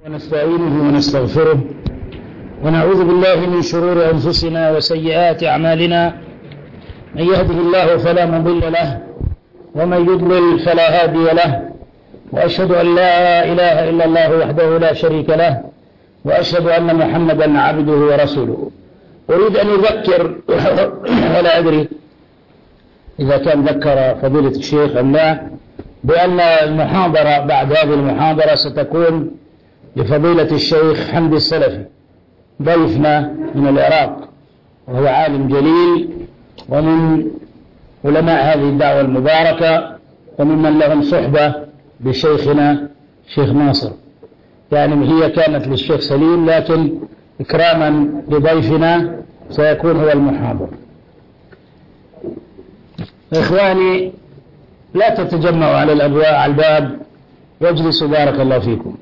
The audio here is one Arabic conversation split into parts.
ونستعينه ونستغفره ونعوذ بالله من شرور أنفسنا وسيئات أعمالنا. من يهده الله فلا مضل له ومن يضلل فلا هادي له، وأشهد أن لا إله إلا الله وحده لا شريك له، وأشهد أن محمدا عبده ورسوله. أريد أن أذكر ولا أدري إذا كان ذكر فضيلة الشيخ أم لا، بأن المحاضرة بعد هذه المحاضرة ستكون لفضيلة الشيخ حمد السلفي، ضيفنا من العراق، وهو عالم جليل ومن علماء هذه الدعوة المباركة، وممن لهم صحبة بشيخنا شيخ ناصر. يعني هي كانت للشيخ سليم، لكن إكراما لضيفنا سيكون هو المحاضر. إخواني، لا تتجمعوا على الباب واجلسوا، بارك الله فيكم.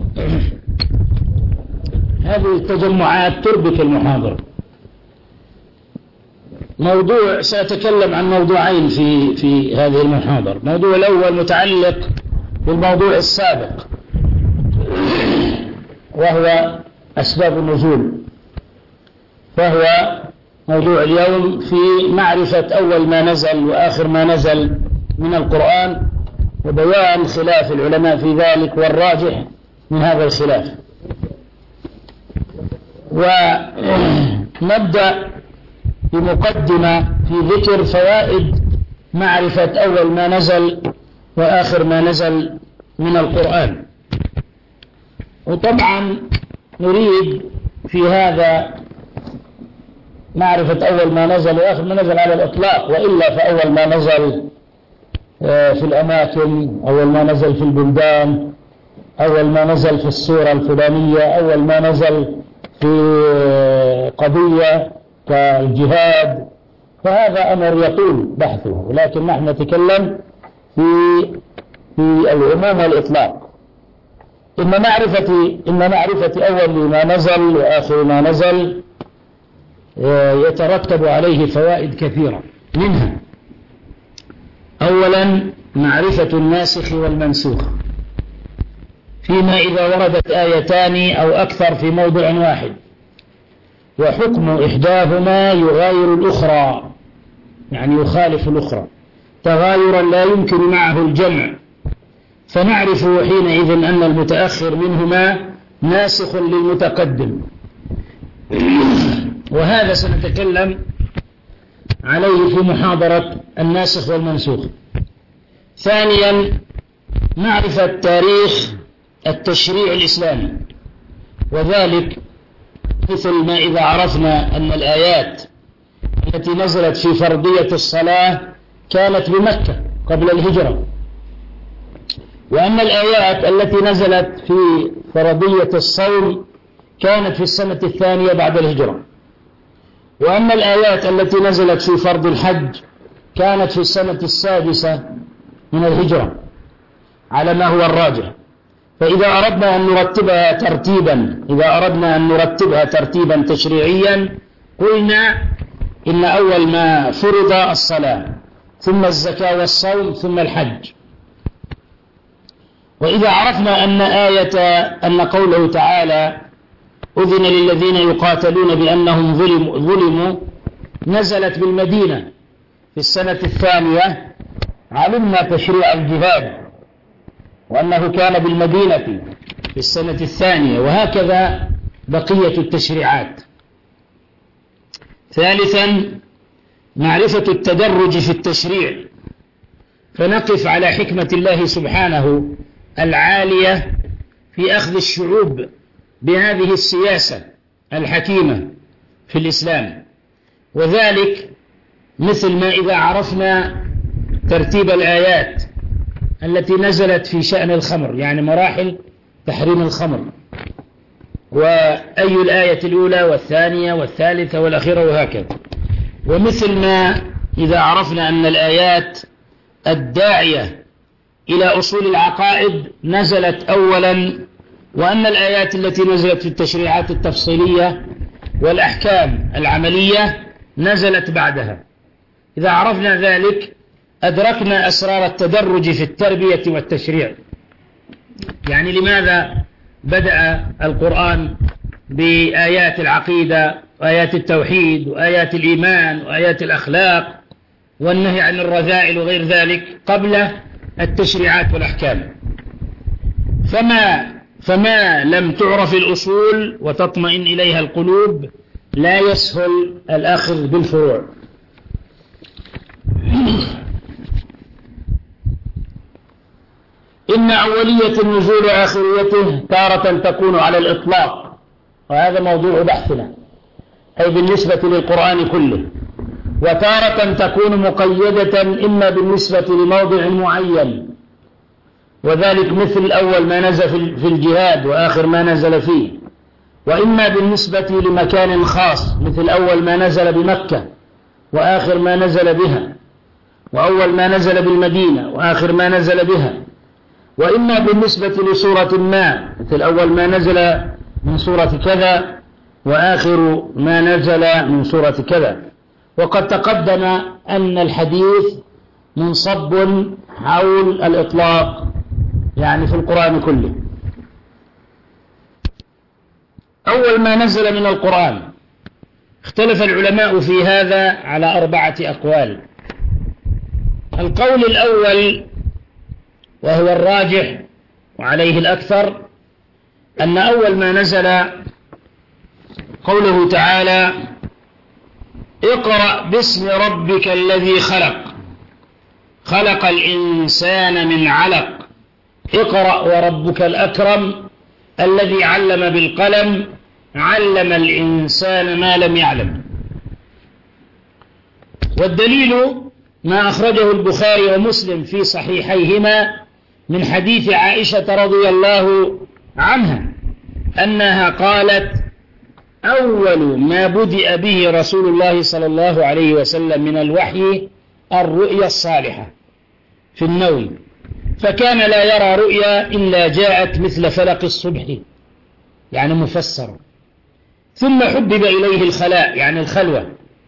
هذه التجمعات تربك المحاضرة. سأتكلم عن موضوعين في هذه المحاضرة. الموضوع الأول متعلق بالموضوع السابق، وهو أسباب النزول، فهو موضوع اليوم في معرفة أول ما نزل وآخر ما نزل من القرآن، وبيان خلاف العلماء في ذلك والراجح من هذا الخلاف. ونبدأ بمقدمة في ذكر فوائد معرفة أول ما نزل وآخر ما نزل من القرآن. وطبعا نريد في هذا معرفة أول ما نزل وآخر ما نزل على الإطلاق، وإلا فأول ما نزل في الأماكن، أول ما نزل في البلدان، أول ما نزل في السورة الفلانية، أول ما نزل في قضية كالجهاد، فهذا أمر يطول بحثه، ولكن نحن نتكلم في العموم والإطلاق. إن معرفة أول ما نزل وآخر ما نزل يترتب عليه فوائد كثيرة، منها أولا معرفة الناسخ والمنسوخ، فيما إذا وردت آيتان أو أكثر في موضع واحد، وحكم إحداهما يغاير الأخرى، يعني يخالف الأخرى تغايرا لا يمكن معه الجمع، فنعرف حينئذ أن المتأخر منهما ناسخ للمتقدم، وهذا سنتكلم عليه في محاضرة الناسخ والمنسوخ. ثانيا معرفة تاريخ التشريع الإسلامي، وذلك مثل ما إذا عرفنا أن الآيات التي نزلت في فرضية الصلاة كانت بمكة قبل الهجرة، وأن الآيات التي نزلت في فرضية الصوم كانت في السنة الثانية بعد الهجرة، وأن الآيات التي نزلت في فرض الحج كانت في السنة السادسة من الهجرة على ما هو الراجح. فإذا أردنا أن نرتبها ترتيبا تشريعيا، قلنا إن أول ما فرض الصلاة، ثم الزكاة والصوم، ثم الحج. وإذا عرفنا أن قوله تعالى أذن للذين يقاتلون بأنهم ظلموا نزلت بالمدينة في السنة الثانية، علمنا تشريع الجهاد وأنه كان بالمدينة في السنة الثانية، وهكذا بقية التشريعات. ثالثا معرفة التدرج في التشريع، فنقف على حكمة الله سبحانه العالية في أخذ الشعوب بهذه السياسة الحكيمة في الإسلام، وذلك مثل ما إذا عرفنا ترتيب الآيات التي نزلت في شأن الخمر، يعني مراحل تحريم الخمر، وأي الآية الأولى والثانية والثالثة والأخيرة وهكذا. ومثل ما إذا عرفنا أن الآيات الداعية إلى أصول العقائد نزلت أولا، وأن الآيات التي نزلت في التشريعات التفصيلية والأحكام العملية نزلت بعدها. إذا عرفنا ذلك أدركنا أسرار التدرج في التربية والتشريع. يعني لماذا بدأ القرآن بآيات العقيدة وآيات التوحيد وآيات الإيمان وآيات الأخلاق والنهي عن الرذائل وغير ذلك قبل التشريعات والأحكام. فما لم تعرف الأصول وتطمئن إليها القلوب لا يسهل الأخذ بالفروع. إن أولية النزول آخريته تارة تكون على الإطلاق، وهذا موضوع بحثنا، أي بالنسبة للقرآن كله، وتارة تكون مقيدة إما بالنسبة لموضع معين، وذلك مثل أول ما نزل في الجهاد وآخر ما نزل فيه، وإما بالنسبة لمكان خاص مثل أول ما نزل بمكة وآخر ما نزل بها، وأول ما نزل بالمدينة وآخر ما نزل بها، وإما بالنسبة لسورة ما مثل أول ما نزل من سورة كذا وآخر ما نزل من سورة كذا. وقد تقدم أن الحديث منصب حول الإطلاق يعني في القرآن كله. أول ما نزل من القرآن اختلف العلماء في هذا على 4 أقوال. القول الأول وهو الراجح وعليه الأكثر أن أول ما نزل قوله تعالى: اقرأ باسم ربك الذي خلق، خلق الإنسان من علق، اقرأ وربك الأكرم الذي علم بالقلم، علم الإنسان ما لم يعلم. والدليل ما أخرجه البخاري ومسلم في صحيحيهما من حديث عائشة رضي الله عنها أنها قالت: أول ما بدأ به رسول الله صلى الله عليه وسلم من الوحي الرؤيا الصالحة في النوم، فكان لا يرى رؤيا إلا جاءت مثل فلق الصبح يعني مفسر، ثم حبب إليه الخلاء يعني الخلوة،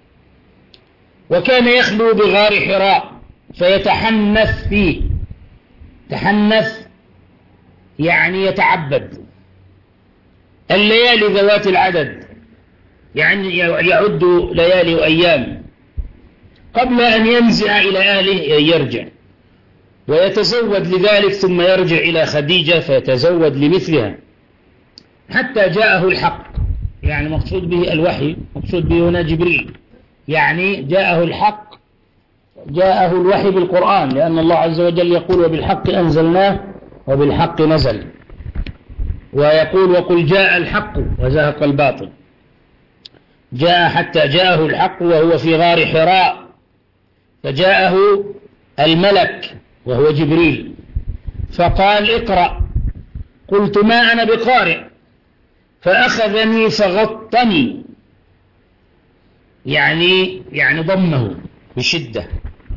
وكان يخلو بغار حراء فيتحنث فيه، تحنث يعني يتعبد، الليالي ذوات العدد يعني يعد ليالي وأيام قبل أن ينزع إلى أهله يرجع ويتزود لذلك، ثم يرجع إلى خديجة فيتزود لمثلها حتى جاءه الحق، يعني مقصود به الوحي، مقصود به هنا جبريل، يعني جاءه الحق، جاءه الوحي بالقرآن، لأن الله عز وجل يقول: وبالحق أنزلناه وبالحق نزل، ويقول: وقل جاء الحق وزهق الباطل. جاء حتى جاءه الحق وهو في غار حراء، فجاءه الملك وهو جبريل فقال: اقرأ. قلت: ما أنا بقارئ، فأخذني فغطني، يعني ضمه بشدة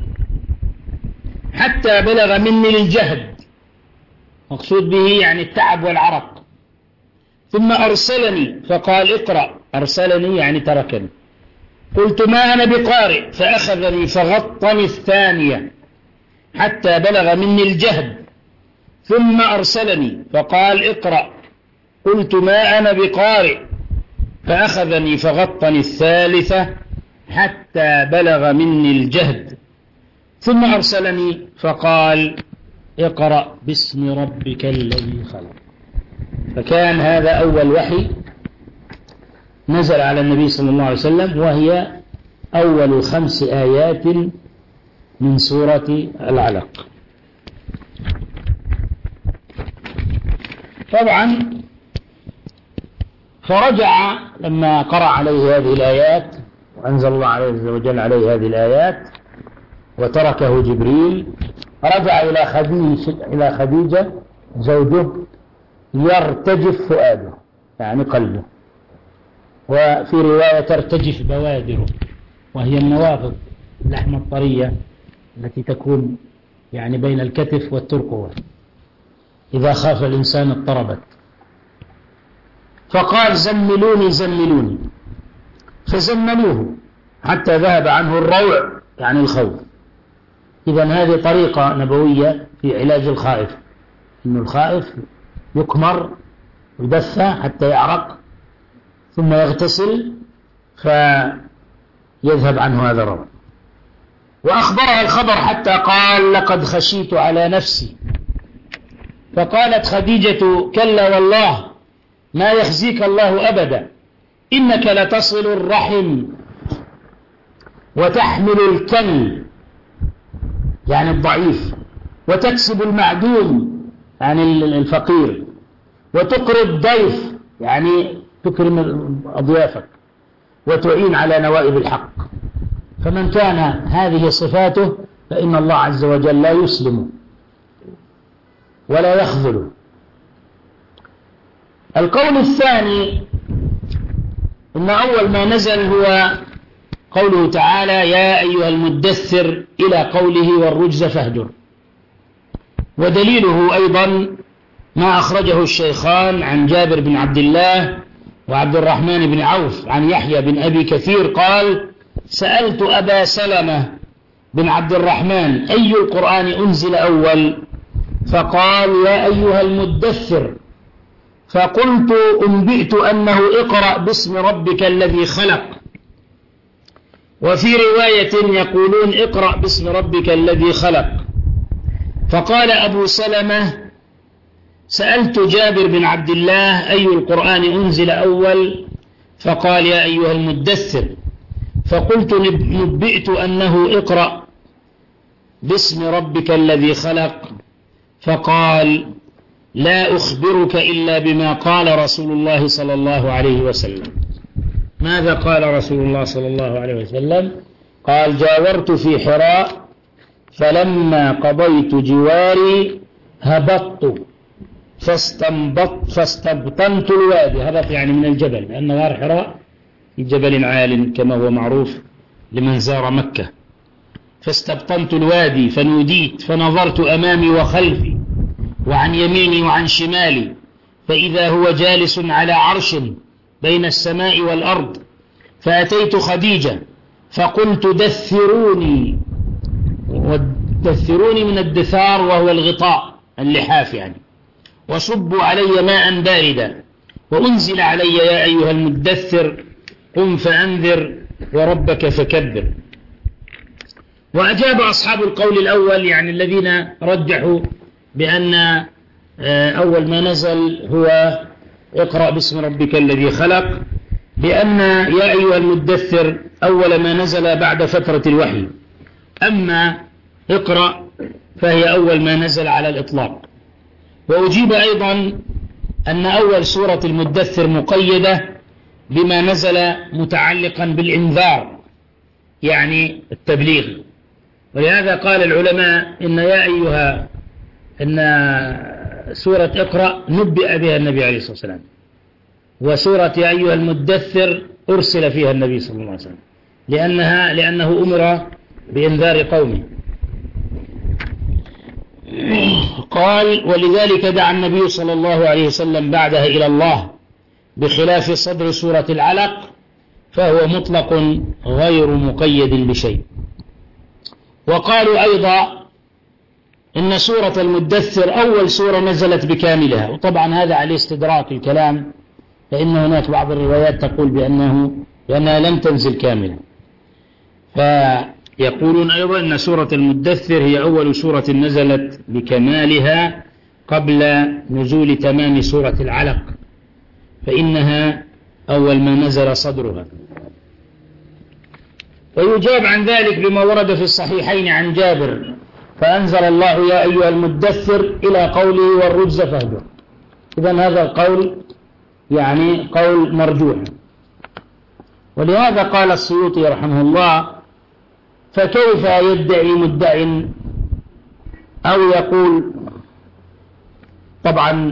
حتى بلغ مني الجهد، مقصود به يعني التعب والعرق، ثم أرسلني فقال: اقرأ. أرسلني يعني تركني. قلت: ما أنا بقارئ، فأخذني فغطني الثانية حتى بلغ مني الجهد، ثم أرسلني فقال: اقرأ. قلت: ما أنا بقارئ، فأخذني فغطني الثالثة حتى بلغ مني الجهد، ثم أرسلني فقال: اقرأ باسم ربك الذي خلق. فكان هذا أول وحي نزل على النبي صلى الله عليه وسلم، وهي أول 5 آيات من سورة العلق. طبعا فرجع لما قرأ عليه هذه الآيات وأنزل الله عز وجل عليه هذه الآيات وتركه جبريل، رجع إلى خديجة زوجه يرتجف فؤاده يعني قلبه، وفي رواية ترتجف بوادره، وهي النوافذ اللحمة الطرية التي تكون يعني بين الكتف والترقوة، إذا خاف الإنسان اضطربت. فقال: زملوني زملوني، فزملوه حتى ذهب عنه الروع يعني الخوف. إذن هذه طريقة نبوية في علاج الخائف، إن الخائف يكمر يدفى حتى يعرق ثم يغتسل فيذهب عنه هذا الروع. وأخبرها الخبر حتى قال لقد خشيت على نفسي، فقالت خديجة كلا والله ما يخزيك الله أبدا، إنك لتصل الرحم وتحمل الكل يعني الضعيف، وتكسب المعدوم يعني الفقير، وتقري الضيف يعني تكرم أضيافك، وتعين على نوائب الحق. فمن كان هذه صفاته فإن الله عز وجل لا يسلم ولا يخذل. القول الثاني إن أول ما نزل هو قوله تعالى يا أيها المدثر إلى قوله والرجز فاهجر. ودليله أيضا ما أخرجه الشيخان عن جابر بن عبد الله وعبد الرحمن بن عوف عن يحيى بن أبي كثير قال سألت أبا سلمة بن عبد الرحمن أي القرآن أنزل أول؟ فقال يا أيها المدثر، فقلت أنبئت أنه اقرأ باسم ربك الذي خلق، وفي رواية يقولون اقرأ باسم ربك الذي خلق. فقال أبو سلمة سألت جابر بن عبد الله أي القرآن أنزل أول؟ فقال يا أيها المدثر، فقلت نبئت أنه اقرأ باسم ربك الذي خلق. فقال لا أخبرك إلا بما قال رسول الله صلى الله عليه وسلم. ماذا قال رسول الله صلى الله عليه وسلم؟ قال جاورت في حراء فلما قضيت جواري هبطت فاستبطنت الوادي. هبط يعني من الجبل، لأن غار حراء في جبل عال كما هو معروف لمن زار مكة. فاستبطنت الوادي فنوديت فنظرت أمامي وخلفي وعن يميني وعن شمالي، فإذا هو جالس على عرش بين السماء والأرض. فأتيت خديجة فقلت دثروني، ودثروني من الدثار وهو الغطاء اللحاف يعني، وصبوا علي ماء باردا، وأنزل علي يا أيها المدثر قم فأنذر وربك فكبر. وأجاب أصحاب القول الأول يعني الذين رجحوا بأن أول ما نزل هو اقرأ باسم ربك الذي خلق، بأن يا أيها المدثر أول ما نزل بعد فترة الوحي، أما اقرأ فهي أول ما نزل على الإطلاق. وأجيب أيضا أن أول سورة المدثر مقيدة بما نزل متعلقا بالإنذار يعني التبليغ. ولهذا قال العلماء إن سورة اقرأ نبئ بها النبي عليه الصلاة والسلام، وسورة يا أيها المدثر أرسل فيها النبي صلى الله عليه وسلم لأنه أمر بإنذار قومه. قال ولذلك دعا النبي صلى الله عليه وسلم بعدها إلى الله، بخلاف صدر سورة العلق فهو مطلق غير مقيد بشيء. وقالوا أيضا إن سورة المدثر أول سورة نزلت بكاملها، وطبعا هذا عليه استدراك الكلام، فإن هناك بعض الروايات تقول بأنها لم تنزل كاملة. فيقولون أيضا أن سورة المدثر هي أول سورة نزلت بكمالها قبل نزول تمام سورة العلق، فإنها أول ما نزل صدرها. ويجاب عن ذلك بما ورد في الصحيحين عن جابر فأنزل الله يا أيها المدثر إلى قوله والرجز فاهجر. إذن هذا القول يعني قول مرجوح. ولهذا قال السيوطي رحمه الله فكيف يدعي مدع أو يقول، طبعا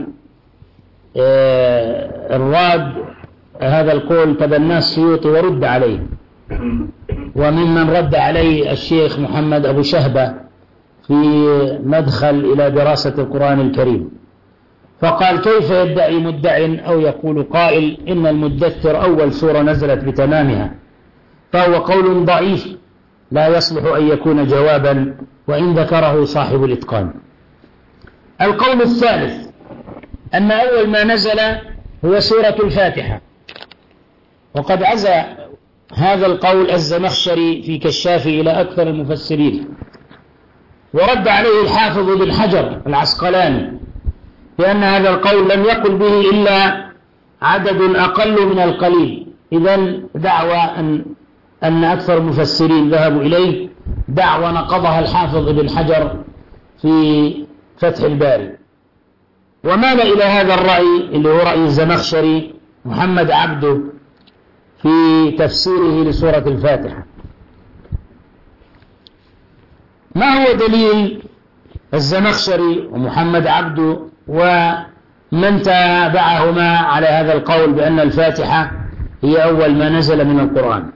الراد هذا القول تبناه السيوطي ورد عليه، وممن رد عليه الشيخ محمد أبو شهبة في مدخل إلى دراسة القرآن الكريم. فقال كيف يدعي مدع أو يقول قائل إن المدثر أول سورة نزلت بتمامها، فهو قول ضعيف لا يصلح أن يكون جوابا وإن ذكره صاحب الإتقان. القول الثالث أن أول ما نزل هو سورة الفاتحة. وقد عزى هذا القول الزمخشري في كشافه إلى أكثر المفسرين، ورد عليه الحافظ بن حجر العسقلاني بأن هذا القول لم يقل به إلا عدد أقل من القليل. إذن دعوى أن أكثر المفسرين ذهبوا إليه دعوى نقضها الحافظ بن حجر في فتح الباري، ومال إلى هذا الرأي اللي هو رأي الزمخشري محمد عبده في تفسيره لسورة الفاتحة. ما هو دليل الزمخشري ومحمد عبده ومن تابعهما على هذا القول بأن الفاتحة هي أول ما نزل من القرآن؟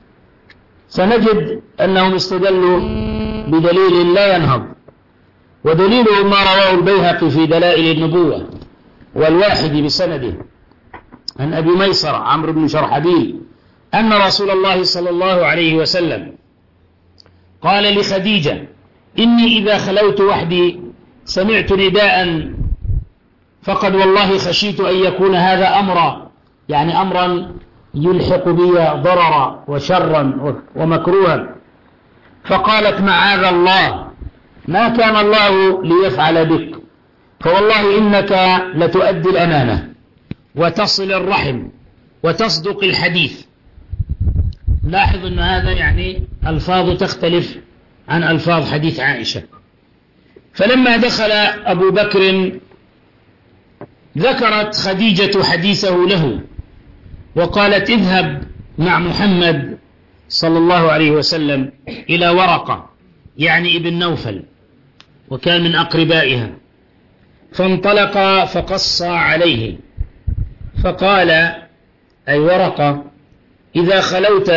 سنجد أنهم استدلوا بدليل لا ينهض، ودليله ما رواه البيهقي في دلائل النبوة والواحد بسنده عن أبي ميسر عمرو بن شرحبيل أن رسول الله صلى الله عليه وسلم قال لخديجة: إني إذا خلوت وحدي سمعت نداء فقد والله خشيت أن يكون هذا أمرا، يعني أمرا يلحق بي ضررا وشرا ومكروها. فقالت: معاذ الله، ما كان الله ليفعل بك، فوالله إنك لتؤدي الأمانة وتصل الرحم وتصدق الحديث. لاحظ أن هذا يعني ألفاظ تختلف عن ألفاظ حديث عائشة. فلما دخل أبو بكر ذكرت خديجة حديثه له وقالت: اذهب مع محمد صلى الله عليه وسلم إلى ورقة، يعني ابن نوفل، وكان من أقربائها. فانطلق فقص عليه فقال، أي ورقة: إذا خلوت،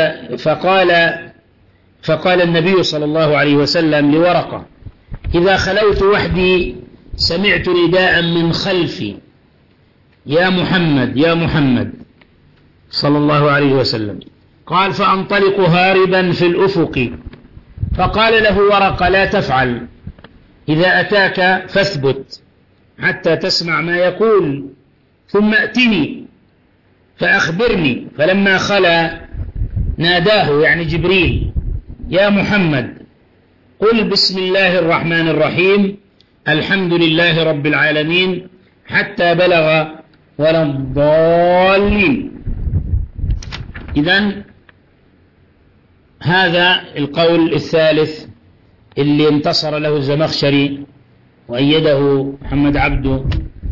فقال النبي صلى الله عليه وسلم لورقة: إذا خلوت وحدي سمعت نداء من خلفي: يا محمد يا محمد، صلى الله عليه وسلم. قال: فأنطلق هاربا في الأفق. فقال له ورقة: لا تفعل، إذا أتاك فاثبت حتى تسمع ما يقول، ثم أتني فأخبرني. فلما خلا ناداه، يعني جبريل: يا محمد، قل بسم الله الرحمن الرحيم، الحمد لله رب العالمين، حتى بلغ ولا الضالين. إذن هذا القول الثالث اللي انتصر له الزمخشري وأيده محمد عبده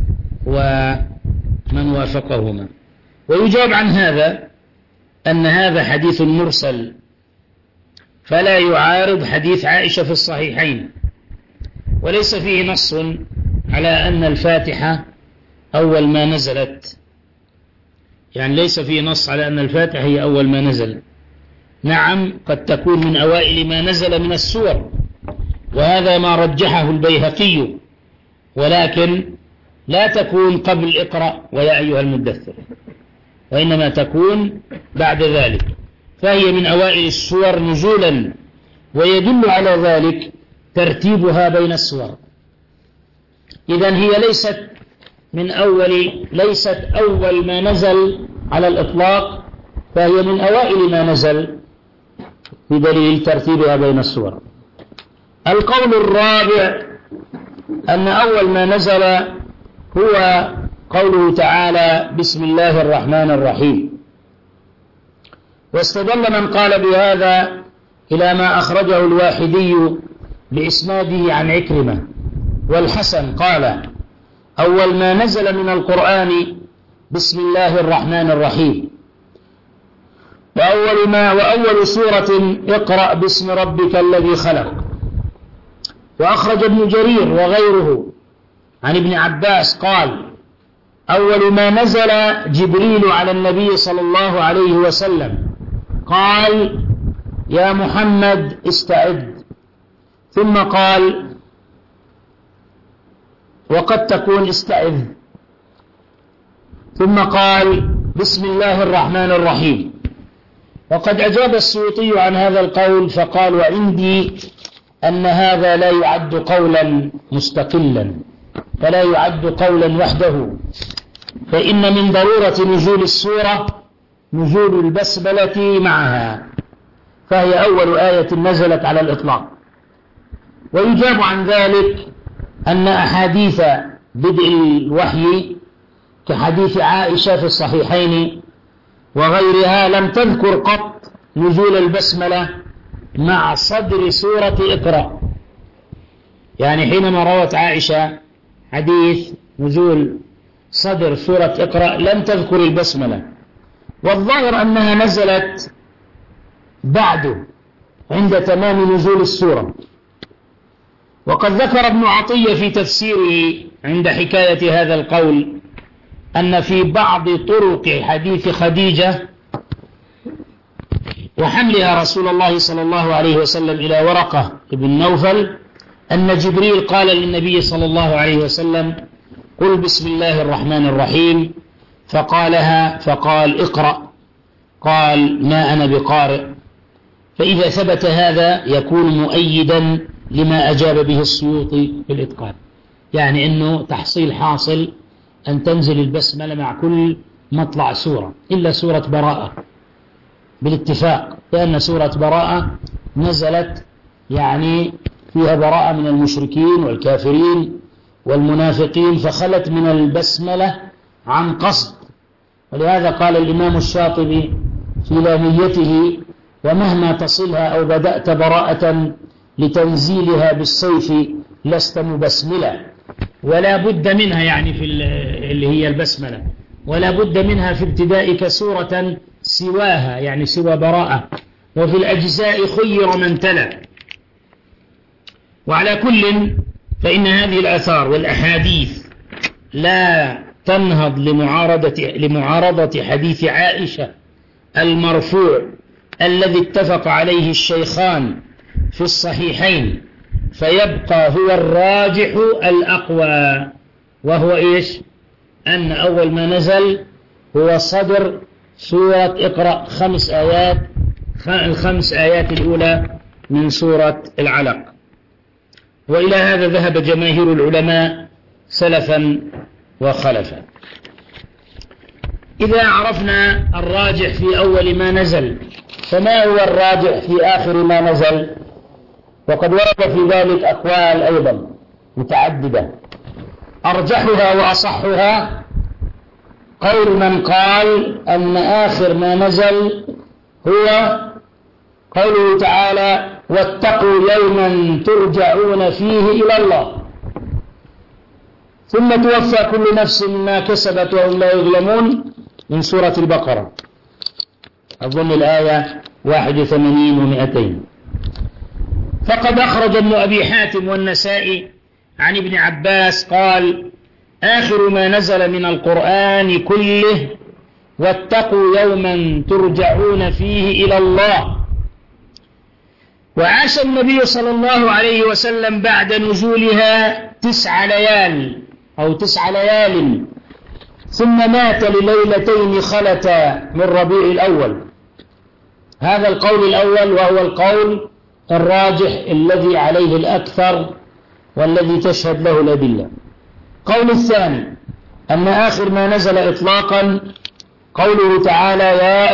ومن وافقهما. ويجاب عن هذا أن هذا حديث مرسل، فلا يعارض حديث عائشة في الصحيحين، وليس فيه نص على أن الفاتحة أول ما نزلت، يعني ليس فيه نص على أن الفاتحة هي أول ما نزل. نعم، قد تكون من أوائل ما نزل من السور، وهذا ما رجحه البيهقي، ولكن لا تكون قبل اقرأ ويا أيها المدثر، وإنما تكون بعد ذلك، فهي من أوائل السور نزولا، ويدل على ذلك ترتيبها بين السور. إذن هي ليست أول ما نزل على الإطلاق، فهي من أوائل ما نزل بدليل ترتيبها بين السور. القول الرابع أن أول ما نزل هو قوله تعالى: بسم الله الرحمن الرحيم. واستدل من قال بهذا إلى ما أخرجه الواحدي بإسناده عن عكرمة والحسن قال: أول ما نزل من القرآن بسم الله الرحمن الرحيم، وأول سورة اقرأ باسم ربك الذي خلق. وأخرج ابن جرير وغيره عن ابن عباس قال: أول ما نزل جبريل على النبي صلى الله عليه وسلم قال: يا محمد استعد، ثم قال: وقد تكون استعذ، ثم قال: بسم الله الرحمن الرحيم. وقد أجاب السيوطي عن هذا القول فقال: وعندي أن هذا لا يعد قولا مستقلا، فلا يعد قولا وحده، فإن من ضرورة نزول السورة نزول البسملة معها، فهي أول آية نزلت على الإطلاق. ويجاب عن ذلك أن أحاديث بدء الوحي كحديث عائشة في الصحيحين وغيرها لم تذكر قط نزول البسملة مع صدر سورة اقرأ. يعني حينما روت عائشة حديث نزول صدر سورة اقرأ لم تذكر البسملة، والظاهر أنها نزلت بعد عند تمام نزول السورة. وقد ذكر ابن عطية في تفسيره عند حكاية هذا القول أن في بعض طرق حديث خديجة وحملها رسول الله صلى الله عليه وسلم إلى ورقة بن نوفل أن جبريل قال للنبي صلى الله عليه وسلم قل بسم الله الرحمن الرحيم، فقالها فقال اقرأ، قال ما أنا بقارئ. فإذا ثبت هذا يكون مؤيدا لما أجاب به السيوطي في الإتقان، يعني أنه تحصيل حاصل أن تنزل البسملة مع كل مطلع سورة إلا سورة براءة بالاتفاق، لأن سورة براءة نزلت يعني فيها براءة من المشركين والكافرين والمنافقين، فخلت من البسملة عن قصد. ولهذا قال الإمام الشاطبي في لاميته ومهما تصلها أو بدأت براءة لتنزيلها بالسيف لست مبسملة، ولا بد منها يعني في اللي هي البسملة، ولا بد منها في ابتدائك سورة سواها يعني سوى براءة، وفي الأجزاء خير من تلا. وعلى كل فإن هذه الآثار والأحاديث لا تنهض لمعارضة حديث عائشة المرفوع الذي اتفق عليه الشيخان في الصحيحين، فيبقى هو الراجح الأقوى، وهو إيش؟ أن أول ما نزل هو صدر سورة اقرأ 5 آيات، ال5 آيات الأولى من سورة العلق. وإلى هذا ذهب جماهير العلماء سلفا وخلفا. إذا عرفنا الراجح في أول ما نزل، فما هو الراجح في آخر ما نزل؟ وقد ورد في ذلك أقوال أيضا متعددة، أرجحها وأصحها قول من قال أن آخر ما نزل هو قوله تعالى واتقوا يوما ترجعون فيه إلى الله ثم توفى كل نفس ما كسبت وهم لا يظلمون، من سورة البقرة، أظن الآية 81 و200. فقد أخرج ابن أبي حاتم والنسائي عن ابن عباس قال آخر ما نزل من القرآن كله واتقوا يوما ترجعون فيه إلى الله. وعاش النبي صلى الله عليه وسلم بعد نزولها 9 ليال أو 9 ليال، ثم مات لليلتين خلتا من ربيع الأول. هذا القول الأول وهو القول الراجح الذي عليه الأكثر والذي تشهد له الأدلة. قول الثاني أن آخر ما نزل إطلاقا قوله تعالى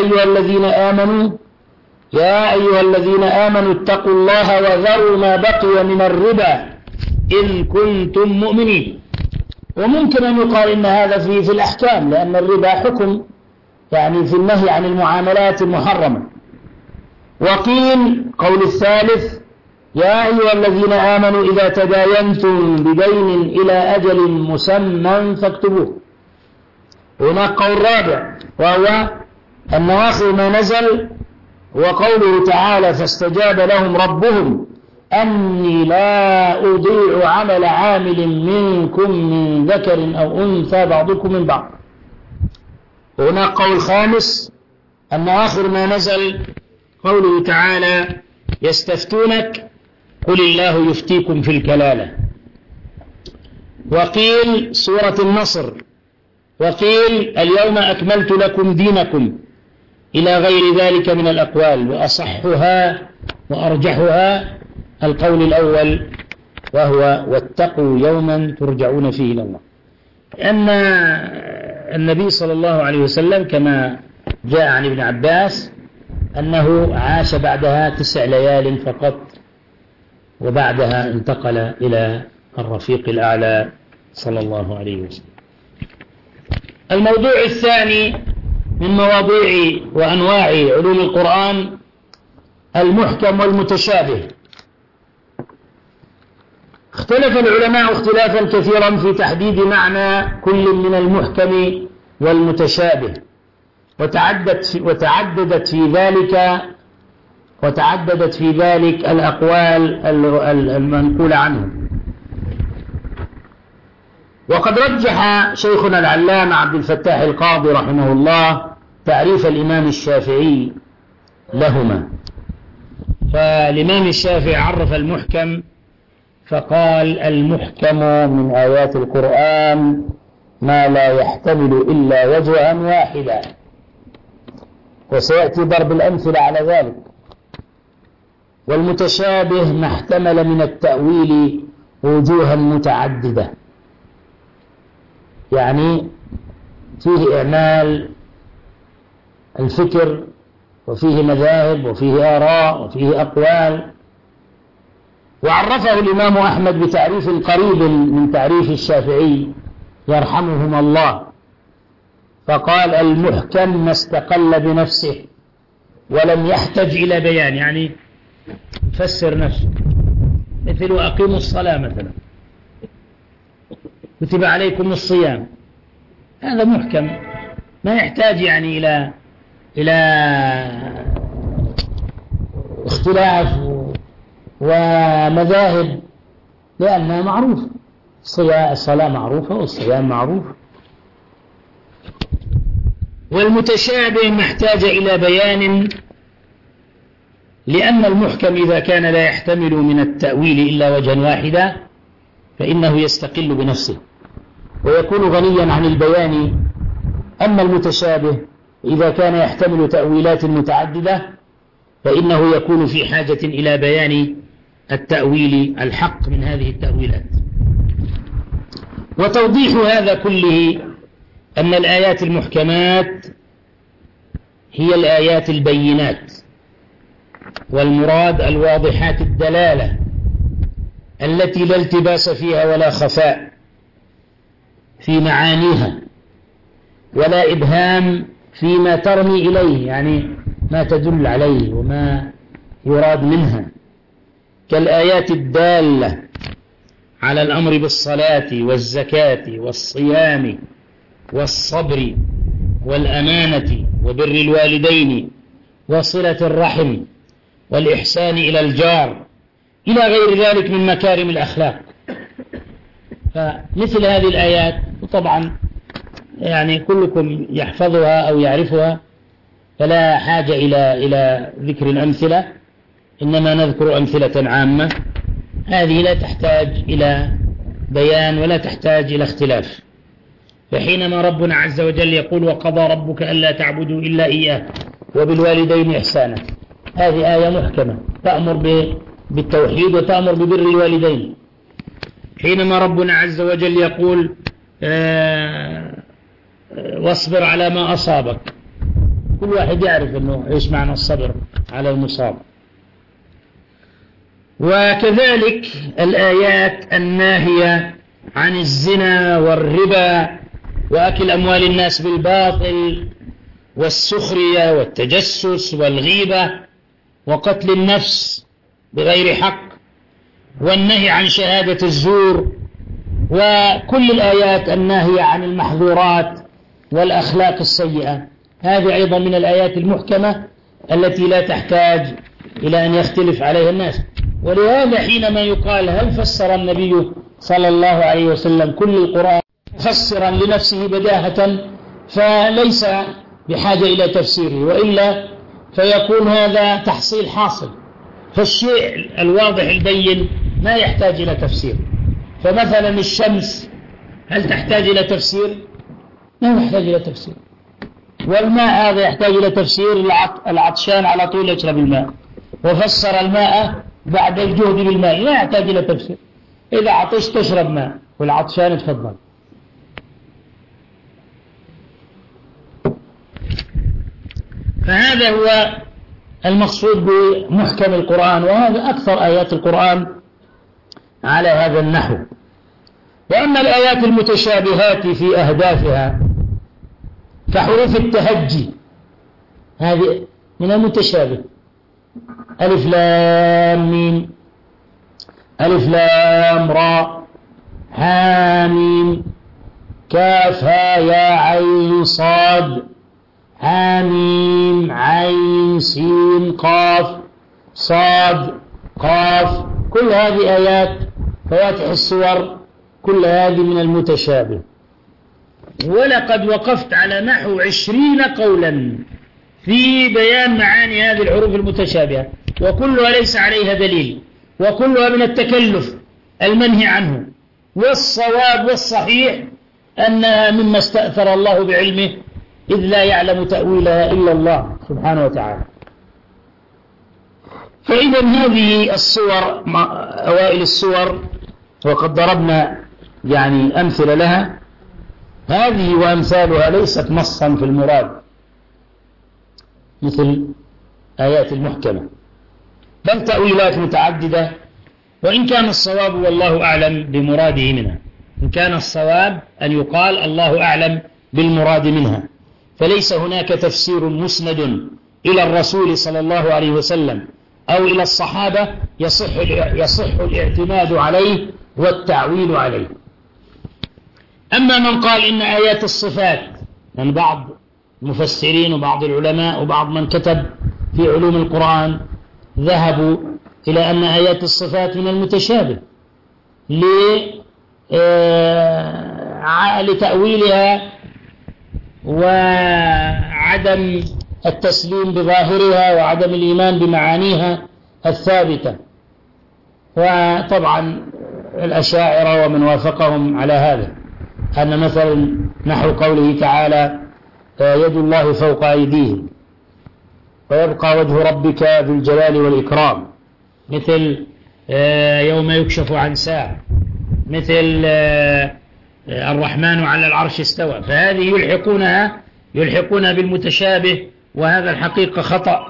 يا أيها الذين آمنوا اتقوا الله وذروا ما بقي من الربا إن كنتم مؤمنين. وممكن أن يقال إن هذا في الأحكام، لأن الربا حكم يعني في النهي عن المعاملات المحرمة. وقيل قول الثالث يا أيها الذين آمنوا إذا تداينتم بدين إلى أجل مسمى فاكتبوه. هناك قول رابع وهو أن آخر ما نزل وقوله تعالى فاستجاب لهم ربهم أني لا أضيع عمل عامل منكم من ذكر أو أنثى بعضكم من بعض. هناك قول خامس أن آخر ما نزل قوله تعالى يستفتونك قل الله يفتيكم في الكلالة. وقيل سورة النصر، وقيل اليوم أكملت لكم دينكم، إلى غير ذلك من الأقوال. وأصحها وأرجحها القول الأول وهو واتقوا يوما ترجعون فيه إلى الله. أن والنبي صلى الله عليه وسلم كما جاء عن ابن عباس أنه عاش بعدها 9 ليال فقط، وبعدها انتقل إلى الرفيق الأعلى صلى الله عليه وسلم. الموضوع الثاني من مواضيع وأنواع علوم القرآن المحكم والمتشابه. اختلف العلماء اختلافا كثيرا في تحديد معنى كل من المحكم والمتشابه، وتعددت في ذلك الأقوال المنقولة عنهم. وقد رجح شيخنا العلامة عبد الفتاح القاضي رحمه الله تعريف الإمام الشافعي لهما. فالإمام الشافعي عرف المحكم فقال: المحكم من آيات القرآن ما لا يحتمل إلا وجها واحدا، وسيأتي ضرب الأمثلة على ذلك. والمتشابه ما احتمل من التأويل وجوها متعددة، يعني فيه إعمال الفكر، وفيه مذاهب، وفيه آراء، وفيه أقوال. وعرفه الإمام أحمد بتعريف قريب من تعريف الشافعي يرحمهما الله، فقال: المحكم ما استقل بنفسه ولم يحتج إلى بيان، يعني يفسر نفسه، مثل أقيموا الصلاة مثلا، كتب عليكم الصيام، هذا محكم ما يحتاج يعني إلى اختلاف ومذاهب، لأنها معروفة، الصلاة معروفة والصيام معروف. والمتشابه ما احتاج إلى بيان، لأن المحكم إذا كان لا يحتمل من التأويل إلا وجها واحدا فإنه يستقل بنفسه ويكون غنيا عن البيان. أما المتشابه إذا كان يحتمل تأويلات متعددة فإنه يكون في حاجة إلى بيان التأويل الحق من هذه التأويلات. وتوضيح هذا كله أن الآيات المحكمات هي الآيات البينات، والمراد الواضحات الدلالة التي لا التباس فيها ولا خفاء في معانيها، ولا إبهام فيما ترمي إليه، يعني ما تدل عليه وما يراد منها، كالآيات الدالة على الأمر بالصلاة والزكاة والصيام والصبر والأمانة وبر الوالدين وصلة الرحم والإحسان إلى الجار إلى غير ذلك من مكارم الأخلاق. فمثل هذه الآيات، وطبعا يعني كلكم يحفظها أو يعرفها، فلا حاجة إلى ذكر الأمثلة، إنما نذكر أمثلة عامة. هذه لا تحتاج إلى بيان ولا تحتاج إلى اختلاف. فحينما ربنا عز وجل يقول: وقضى ربك ألا تعبدوا إلا إياه وبالوالدين إحسانا، هذه آية محكمة تأمر بالتوحيد وتأمر ببر الوالدين. حينما ربنا عز وجل يقول: واصبر على ما أصابك، كل واحد يعرف أنه إيش معنى الصبر على المصاب. وكذلك الآيات الناهية عن الزنا والربا وأكل أموال الناس بالباطل والسخرية والتجسس والغيبة وقتل النفس بغير حق والنهي عن شهادة الزور، وكل الآيات الناهية عن المحظورات والأخلاق السيئة، هذه أيضا من الآيات المحكمة التي لا تحتاج إلى أن يختلف عليها الناس. ولهذا حينما يقال: هل فسر النبي صلى الله عليه وسلم كل القرآن مفسرا لنفسه بداهة، فليس بحاجة إلى تفسيره، وإلا فيكون هذا تحصيل حاصل. فالشيء الواضح البين ما يحتاج إلى تفسير. فمثلا الشمس هل تحتاج إلى تفسير؟ لا يحتاج إلى تفسير. والماء هذا يحتاج إلى تفسير، العطشان على طول يشرب الماء، وفسر الماء بعد الجهد بالماء، لا يحتاج إلى تفسير. إذا عطشت تشرب ماء، والعطشان تفضل. فهذا هو المقصود بمحكم القرآن، وهذا أكثر آيات القرآن على هذا النحو. وأما الآيات المتشابهات في أهدافها كحروف التهجي، هذه من المتشابه، ألف لام ميم، ألف لام راء، حاميم، كاف ها يا عين صاد، حاميم عين سين قاف صاد قاف، كل هذه آيات فواتح السور، كل هذه من المتشابه. ولقد وقفت على نحو 20 قولا في بيان معاني هذه الحروف المتشابهة، وكلها ليس عليها دليل، وكلها من التكلف المنهي عنه، والصواب والصحيح أنها مما استأثر الله بعلمه، إذ لا يعلم تأويلها إلا الله سبحانه وتعالى. فإذا هذه الصور أوائل الصور، وقد ضربنا يعني أمثلة لها، هذه وأمثالها ليست نصا في المراد مثل آيات المحكمة، بل تأويلات متعددة، وإن كان الصواب والله أعلم بمراده منها، إن كان الصواب أن يقال الله أعلم بالمراد منها، فليس هناك تفسير مسند إلى الرسول صلى الله عليه وسلم أو إلى الصحابة يصح الاعتماد عليه والتعويل عليه. أما من قال إن آيات الصفات، من بعض المفسرين وبعض العلماء وبعض من كتب في علوم القرآن ذهبوا إلى أن آيات الصفات من المتشابه لتأويلها وعدم التسليم بظاهرها وعدم الإيمان بمعانيها الثابتة. وطبعا الأشاعرة ومن وافقهم على هذا، أن مثلا نحو قوله تعالى يد الله فوق أيديهم ويبقى وجه ربك ذو الجلال والإكرام، مثل يوم يكشف عن ساق، مثل الرحمن على العرش استوى، فهذه يلحقونها بالمتشابه، وهذا الحقيقة خطأ،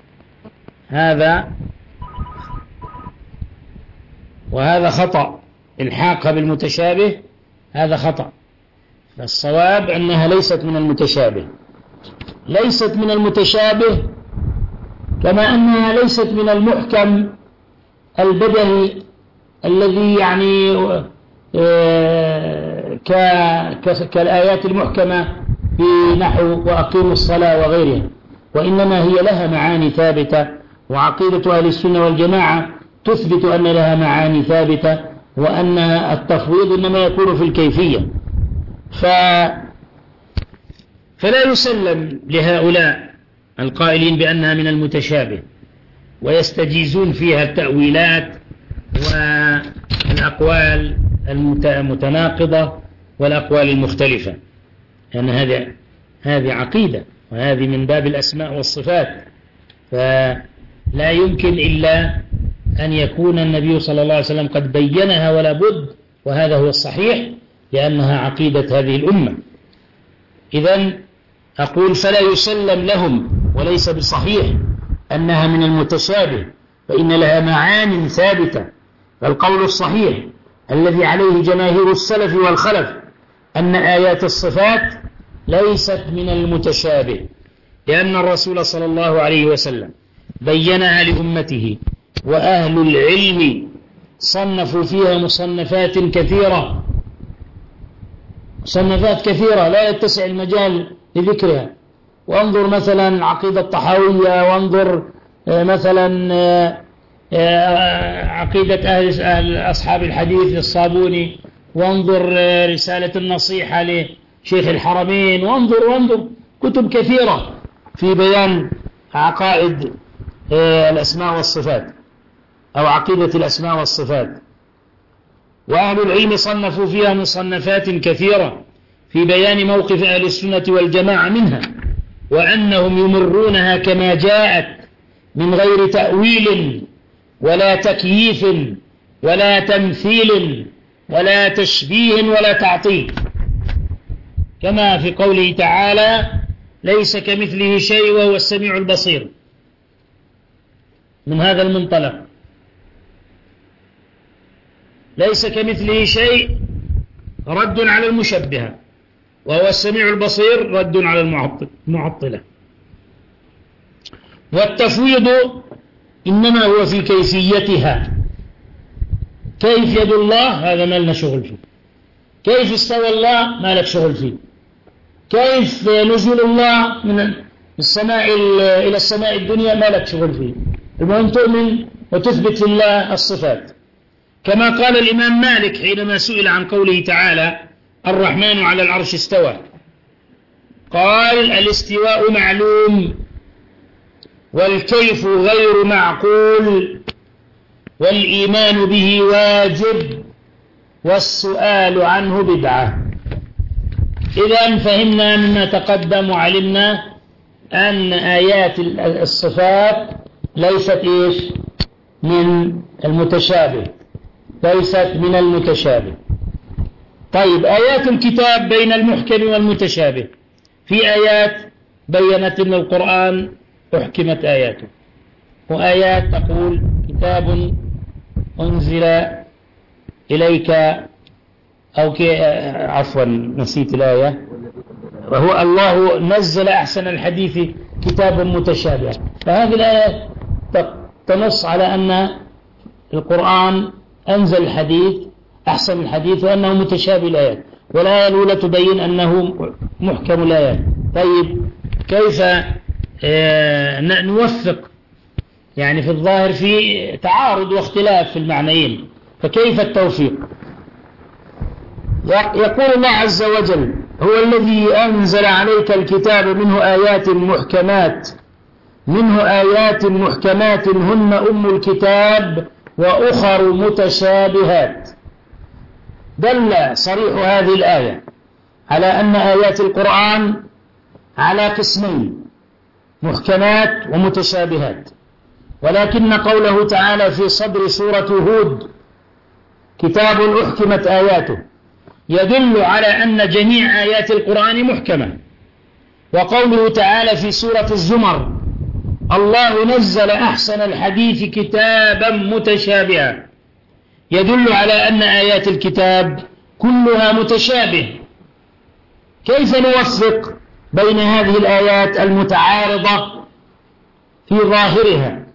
وهذا خطأ، الحاقها بالمتشابه هذا خطأ. الصواب أنها ليست من المتشابه، ليست من المتشابه، كما أنها ليست من المحكم البدني الذي يعني كالآيات المحكمة في نحو وأقيموا الصلاة وغيرها، وإنما هي لها معاني ثابتة، وعقيدة أهل السنة والجماعة تثبت أن لها معاني ثابتة، وأن التفويض إنما يكون في الكيفية. فلا يسلم لهؤلاء القائلين بأنها من المتشابه ويستجيزون فيها التأويلات والأقوال المتناقضة والأقوال المختلفة، لأن هذه عقيدة، وهذه من باب الأسماء والصفات، فلا يمكن إلا أن يكون النبي صلى الله عليه وسلم قد بينها ولا بد، وهذا هو الصحيح، لأنها عقيدة هذه الأمة. إذن أقول فلا يسلم لهم، وليس بصحيح أنها من المتشابه، فإن لها معاني ثابتة. فالقول الصحيح الذي عليه جماهير السلف والخلف أن آيات الصفات ليست من المتشابه، لأن الرسول صلى الله عليه وسلم بينها لأمته، وأهل العلم صنفوا فيها مصنفات كثيرة لا يتسع المجال لذكرها. وانظر مثلا عقيدة الطحاوية، وانظر مثلا عقيدة أهل أصحاب الحديث للصابوني، وانظر رسالة النصيحة لشيخ الحرمين، وانظر كتب كثيرة في بيان عقائد الأسماء والصفات أو عقيدة الأسماء والصفات. وأهل العلم صنفوا فيها مصنفات كثيرة في بيان موقف أهل السنة والجماعة منها، وأنهم يمرونها كما جاءت من غير تأويل ولا تكييف ولا تمثيل ولا تشبيه ولا تعطيل، كما في قوله تعالى ليس كمثله شيء وهو السميع البصير. من هذا المنطلق ليس كمثله شيء رد على المشبهة، وهو السميع البصير رد على المعطلة. والتفويض إنما هو في كيفيتها. كيف يد الله هذا ما لنا شغل فيه، كيف استوى الله ما لك شغل فيه، كيف نزول الله من السماء إلى السماء الدنيا ما لك شغل فيه. المهم تؤمن وتثبت لله الصفات، كما قال الإمام مالك حينما سئل عن قوله تعالى الرحمن على العرش استوى، قال الاستواء معلوم والكيف غير معقول والإيمان به واجب والسؤال عنه بدعة. إذا فهمنا مما تقدم وعلمنا أن آيات الصفات ليست من المتشابه، ليست من المتشابه. طيب آيات الكتاب بين المحكم والمتشابه، في آيات بيّنت أن القرآن أحكمت آياته، وآيات تقول كتاب أنزل إليك أو عفوا نسيت الآية، وهو الله نزل أحسن الحديث كتاب متشابه. فهذه الآية تنص على أن القرآن أنزل الحديث أحسن الحديث وأنه متشابه الآيات، والآية الأولى تبين أنه محكم الآيات. طيب كيف نوفق؟ يعني في الظاهر في تعارض واختلاف في المعنيين، فكيف التوفيق؟ يقول الله عز وجل هو الذي أنزل عليك الكتاب منه آيات محكمات هن أم الكتاب وأخر متشابهات. دل صريح هذه الآية على أن آيات القرآن على قسمين، محكمات ومتشابهات، ولكن قوله تعالى في صدر سورة هود كتاب أحكمت آياته يدل على أن جميع آيات القرآن محكمة. وقوله تعالى في سورة الزمر الله نزل أحسن الحديث كتابا متشابها يدل على أن آيات الكتاب كلها متشابه. كيف نوفق بين هذه الآيات المتعارضة في ظاهرها؟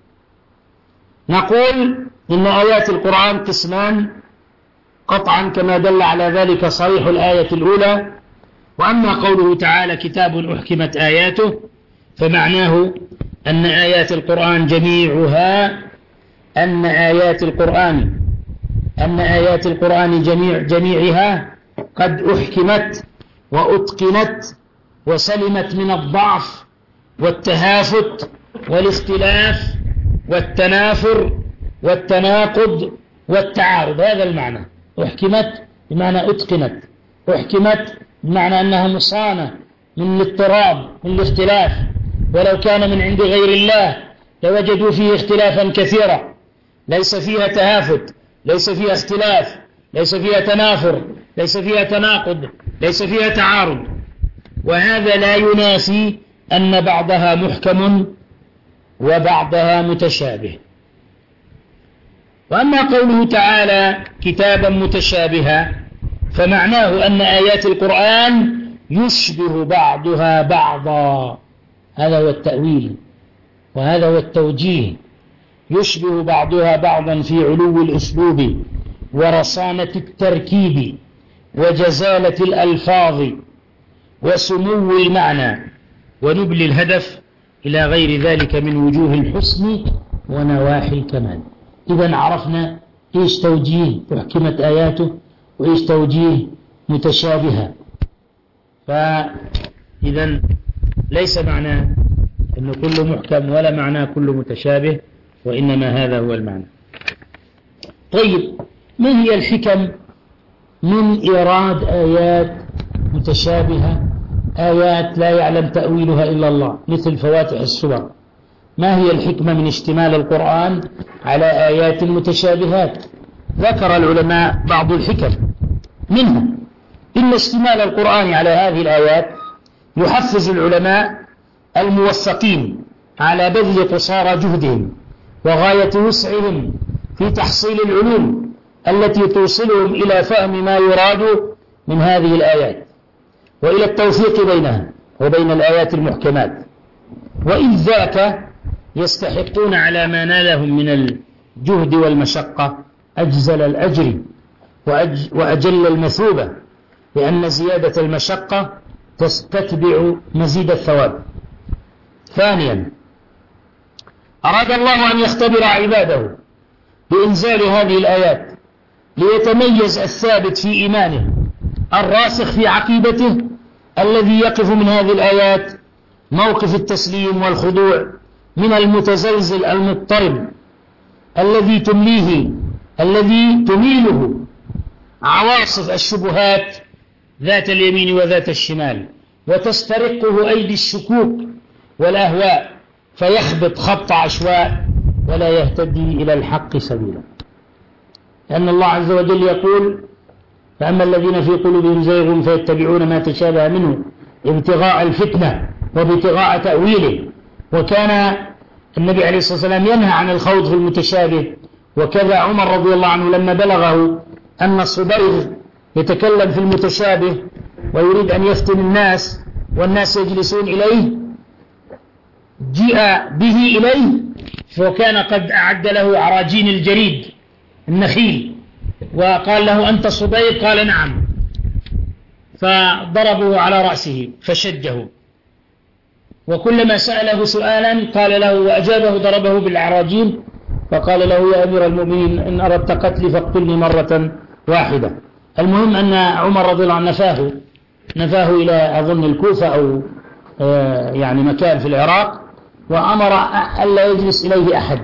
نقول إن آيات القرآن قسمان قطعا كما دل على ذلك صريح الآية الأولى. وأما قوله تعالى كتاب أحكمت آياته فمعناه أن آيات القرآن جميعها أن آيات القرآن جميعها قد أحكمت وأتقنت وسلمت من الضعف والتهافت والاختلاف والتنافر والتناقض والتعارض. هذا المعنى. أحكمت بمعنى أتقنت، أحكمت بمعنى أنها مصانة من الاضطراب من الاختلاف، ولو كان من عند غير الله لوجدوا فيه اختلافا كثيرا، ليس فيها تهافت، ليس فيها اختلاف، ليس فيها تنافر، ليس فيها تناقض، ليس فيها تعارض. وهذا لا ينافي أن بعضها محكم وبعضها متشابه. وأما قوله تعالى كتابا متشابها فمعناه أن آيات القرآن يشبه بعضها بعضا. هذا هو التأويل وهذا هو التوجيه. يشبه بعضها بعضا في علو الأسلوب ورصانة التركيب وجزالة الألفاظ وسمو المعنى ونبل الهدف إلى غير ذلك من وجوه الحسن ونواحي الكمال. إذا عرفنا إيش توجيه أحكمت آياته وإيش توجيه متشابهة. فإذا ليس معنى أنه كل محكم ولا معنى كل متشابه، وإنما هذا هو المعنى. طيب ما هي الحكم من إيراد آيات متشابهة، آيات لا يعلم تأويلها إلا الله مثل فواتح السور؟ ما هي الحكمة من اشتمال القرآن على آيات متشابهات؟ ذكر العلماء بعض الحكم، منها إن اشتمال القرآن على هذه الآيات يحفز العلماء الموفقين على بذل قصارى جهدهم وغاية وسعهم في تحصيل العلوم التي توصلهم إلى فهم ما يراد من هذه الآيات، وإلى التوفيق بينها وبين الآيات المحكمات، وإذ ذاك يستحقون على ما نالهم من الجهد والمشقة أجزل الأجر وأجل المثوبة، لأن زيادة المشقة تستتبع مزيد الثواب. ثانيا، أراد الله أن يختبر عباده بإنزال هذه الآيات ليتميز الثابت في إيمانه الراسخ في عقيدته الذي يقف من هذه الآيات موقف التسليم والخضوع من المتزلزل المضطرب الذي تميله عواصف الشبهات ذات اليمين وذات الشمال، وتسترقه أيدي الشكوك والأهواء، فيخبط خبط عشواء ولا يهتدي إلى الحق سبيلا. لأن الله عز وجل يقول: فأما الذين في قلوبهم زيغ فيتبعون ما تشابه منه ابتغاء الفتنة وابتغاء تأويله. وكان النبي عليه الصلاة والسلام ينهى عن الخوض في المتشابه، وكذا عمر رضي الله عنه لما بلغه أن الصبيغ يتكلم في المتشابه ويريد أن يفتن الناس والناس يجلسون إليه، جاء به إليه وكان قد أعد له عراجين الجريد النخيل، وقال له: أنت صبيغ؟ قال: نعم. فضربه على رأسه فشجه، وكلما سأله سؤالا قال له وأجابه ضربه بالعراجين، فقال له: يا أمير المؤمنين، إن أردت قتلي فاقتلني مرة واحدة. المهم أن عمر رضي الله عنه نفاه إلى أظن الكوفة أو يعني مكان في العراق، وأمر ألا يجلس إليه أحد،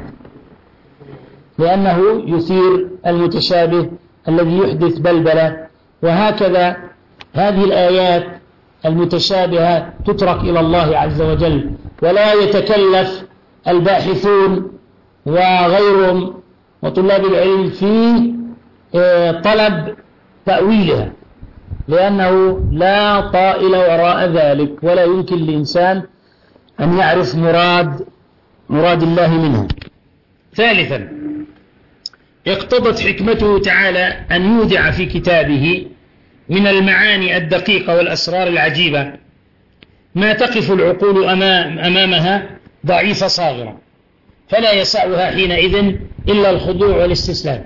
لأنه يثير المتشابه الذي يحدث بلبلة. وهكذا هذه الآيات المتشابهة تترك إلى الله عز وجل، ولا يتكلف الباحثون وغيرهم وطلاب العلم في طلب تأويلها، لأنه لا طائل وراء ذلك، ولا يمكن لإنسان أن يعرف مراد الله منها. ثالثا، اقتضت حكمته تعالى أن يودع في كتابه من المعاني الدقيقة والأسرار العجيبة ما تقف العقول أمامها ضعيفة صاغرة، فلا يسعها حينئذ إلا الخضوع والاستسلام.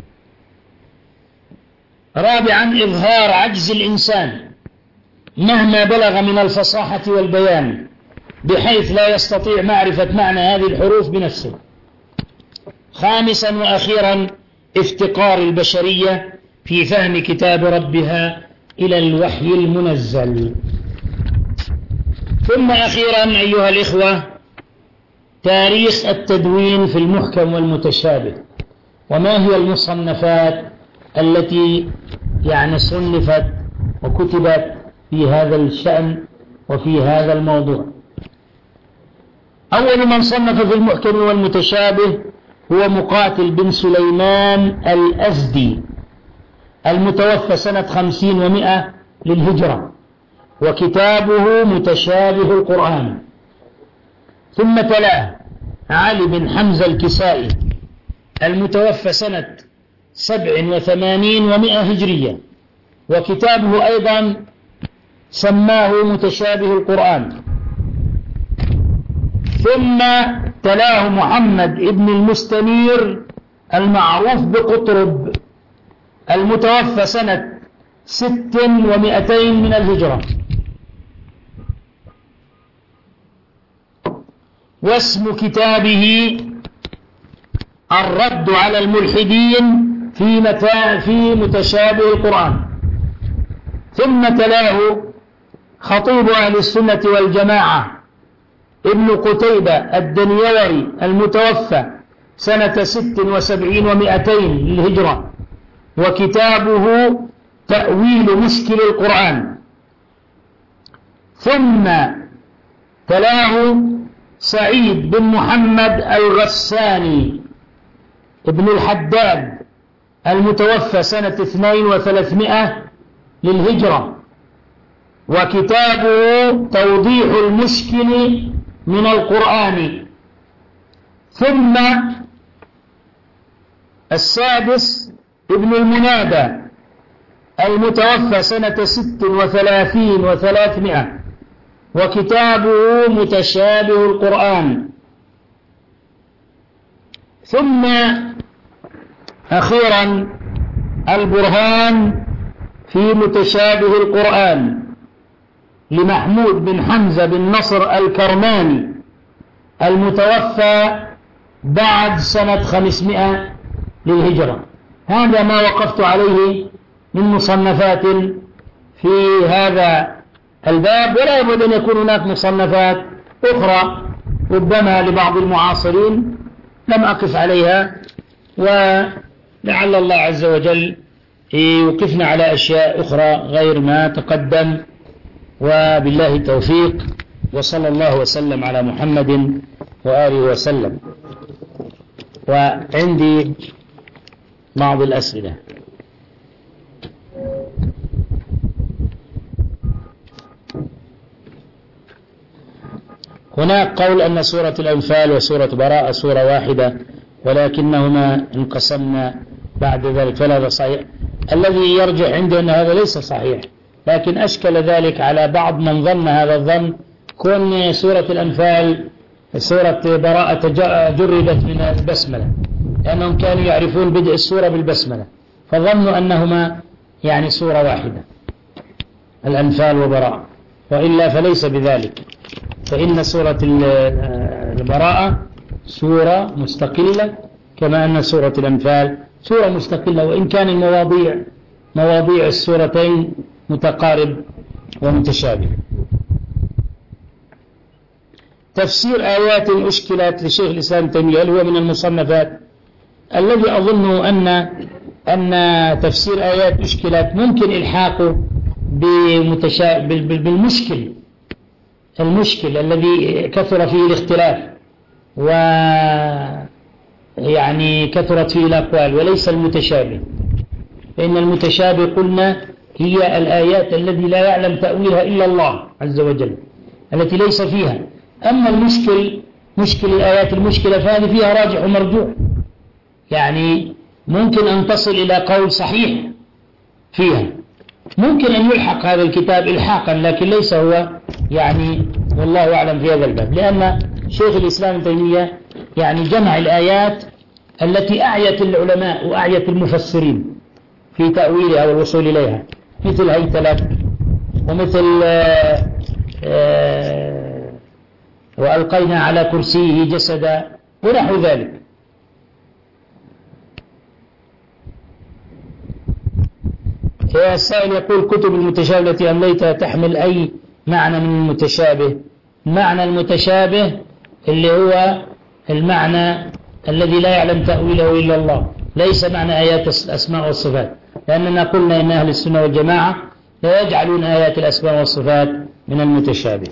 رابعا، إظهار عجز الإنسان مهما بلغ من الفصاحة والبيان، بحيث لا يستطيع معرفة معنى هذه الحروف بنفسه. خامسا وأخيرا، افتقار البشرية في فهم كتاب ربها إلى الوحي المنزل. ثم أخيرا أيها الإخوة، تاريخ التدوين في المحكم والمتشابه، وما هي المصنفات التي صنفت وكتبت في هذا الشأن وفي هذا الموضوع. أول من صنف في المحكم والمتشابه هو مقاتل بن سليمان الأزدي، المتوفى سنة 50 و100 للهجرة، وكتابه متشابه القرآن. ثم تلاه علي بن حمزة الكسائي، المتوفى سنة 87 و100 هجرية، وكتابه أيضا سماه متشابه القرآن. ثم تلاه محمد ابن المستنير المعروف بقطرب، المتوفى سنة 600 من الهجرة، واسم كتابه الرد على الملحدين في متشابه القرآن. ثم تلاه خطيب أهل السنة والجماعة ابن قتيبة الدنيوري، المتوفى سنة 76 و200 للهجرة، وكتابه تأويل مشكل القرآن. ثم تلاه سعيد بن محمد الغساني ابن الحداد، المتوفى سنة 2 و300 للهجرة، وكتابه توضيح المشكل من القرآن. ثم السادس ابن المنادى المتوفى سنة 36 و300، وكتابه متشابه القرآن. ثم أخيرا البرهان في متشابه القرآن لمحمود بن حمزة بن نصر الكرماني المتوفى بعد سنة 500 للهجرة. هذا ما وقفت عليه من مصنفات في هذا الباب، ولا يبعد أن يكون هناك مصنفات أخرى ربما لبعض المعاصرين لم أقف عليها، ولعل الله عز وجل يوقفنا على أشياء أخرى غير ما تقدم. وبالله التوفيق، وصلى الله وسلم على محمد وآله وسلم. وعندي بعض الأسئلة. هناك قول أن سورة الأنفال وسورة براءة سورة واحدة ولكنهما انقسمنا بعد ذلك، فلا صحيح. الذي يرجع عنده أن هذا ليس صحيح، لكن أشكل ذلك على بعض من ظن هذا الظن، كون سورة الأنفال سورة براءة جردت من البسملة، لأنهم كانوا يعرفون بدء السورة بالبسملة، فظنوا أنهما يعني سورة واحدة الأنفال وبراءة، وإلا فليس بذلك، فإن سورة البراءة سورة مستقلة كما أن سورة الأنفال سورة مستقلة، وإن كان مواضيع السورتين متقارب ومتشابه. تفسير آيات أشكلت لشيخ الإسلام تيمية، هل هو من المصنفات؟ الذي أظنه أن تفسير آيات أشكلت ممكن إلحاقه بالمشكل، المشكل الذي كثر فيه الاختلاف ويعني كثرت فيه الأقوال، وليس المتشابه، فإن المتشابه قلنا هي الآيات التي لا يعلم تأويلها إلا الله عز وجل، التي ليس فيها. أما المشكل، مشكل الآيات المشكلة، فهذه فيها راجح ومرجوح، يعني ممكن أن تصل إلى قول صحيح فيها، ممكن أن يلحق هذا الكتاب إلحاقا، لكن ليس هو يعني والله أعلم في هذا الباب، لأن شيخ الإسلام ابن تيمية يعني جمع الآيات التي أعيت العلماء وأعيت المفسرين في تأويلها والوصول إليها، مثل هيتلة ومثل وألقينا على كرسيه جسدا ونحو ذلك. السائل يقول: كتب المتشابه التي أمليتها تحمل أي معنى من المتشابه؟ معنى المتشابه اللي هو المعنى الذي لا يعلم تأويله إلا الله، ليس معنى آيات الأسماء والصفات، لأننا قلنا إن أهل السنة والجماعة لا يجعلون آيات الأسماء والصفات من المتشابه.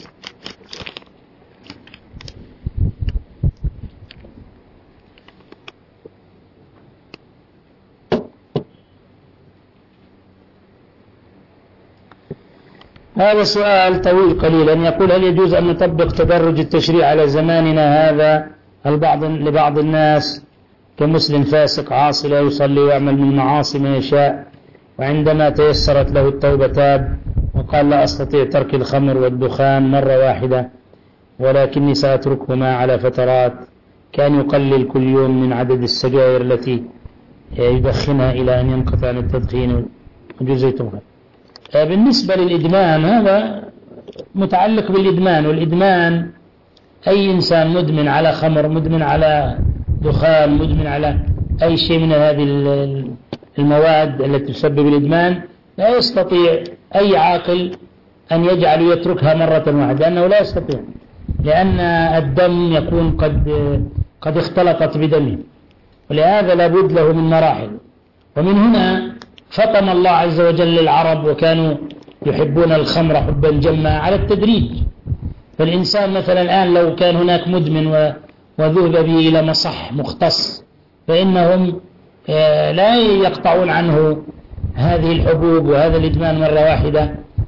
هذا سؤال طويل قليلا، يقول: هل يجوز أن نطبق تدرج التشريع على زماننا هذا لبعض الناس كمسلم فاسق عاصي لا يصلي ويعمل من معاصي ما يشاء، وعندما تيسرت له التوبة تاب وقال: لا أستطيع ترك الخمر والدخان مرة واحدة ولكني سأتركهما على فترات، كان يقلل كل يوم من عدد السجائر التي يدخنها إلى أن ينقطع عن التدخين وجزيتها. بالنسبة للإدمان، هذا متعلق بالإدمان، والإدمان أي إنسان مدمن على خمر، مدمن على دخان، مدمن على أي شيء من هذه المواد التي تسبب الإدمان، لا يستطيع أي عاقل أن يجعل يتركها مرة واحدة، لأنه لا يستطيع، لأن الدم يكون قد اختلطت بدمه، ولهذا لابد له من مراحل. ومن هنا فطن الله عز وجل العرب وكانوا يحبون الخمر حبا جما على التدريج. فالإنسان مثلا الآن لو كان هناك مدمن وذهب به إلى مصح مختص، فإنهم لا يقطعون عنه هذه الحبوب وهذا الإدمان مرة واحدة،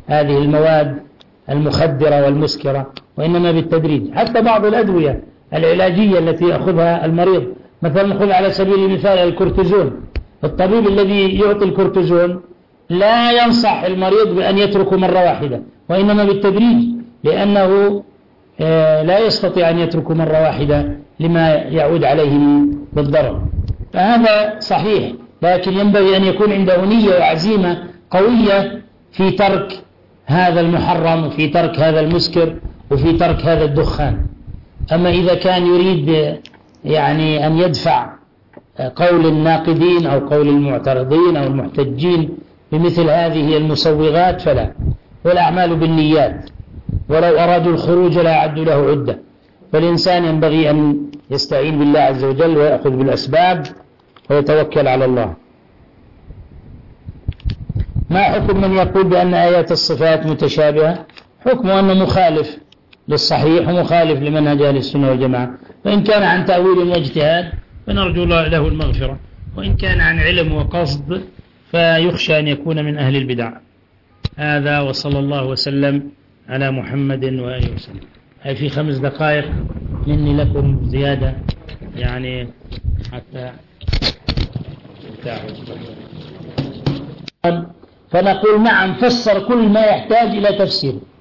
هذه المواد المخدرة والمسكرة، وإنما بالتدريج. حتى بعض الأدوية العلاجية التي يأخذها المريض، مثلا نأخذ على سبيل المثال الكورتيزون، الطبيب الذي يعطي الكورتيزون لا ينصح المريض بأن يتركه مرة واحدة، وإنما بالتدريج، لأنه لا يستطيع أن يتركه مرة واحدة لما يعود عليه بالضرر. فهذا صحيح، لكن ينبغي أن يكون عنده نية وعزيمة قوية في ترك هذا المحرم، وفي ترك هذا المسكر، وفي ترك هذا الدخان. أما إذا كان يريد يعني أن يدفع قول الناقدين أو قول المعترضين أو المحتجين بمثل هذه المسوغات فلا، والأعمال بالنيات، ولو أرادوا الخروج لا أعدوا له عدة. فالإنسان ينبغي أن يستعين بالله عز وجل ويأخذ بالأسباب ويتوكل على الله. ما حكم من يقول بأن آيات الصفات متشابهة؟ حكمه أنه مخالف للصحيح ومخالف لمنهج أهل السنة والجماعة، وإن كان عن تأويل واجتهاد فنرجو له المغفرة، وإن كان عن علم وقصد فيخشى أن يكون من أهل البدع. هذا وصلى الله وسلم على محمد وآله وسلم. هاي في 5 دقائق مني لكم زيادة يعني حتى فنقول نعم، فسر كل ما يحتاج إلى تفسير.